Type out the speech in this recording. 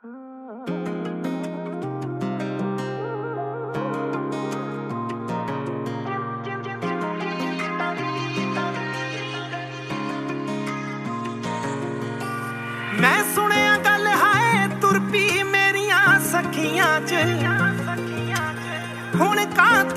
मैं सुनिया गल हाय तुर पी मेरिया सखियां च हुण कां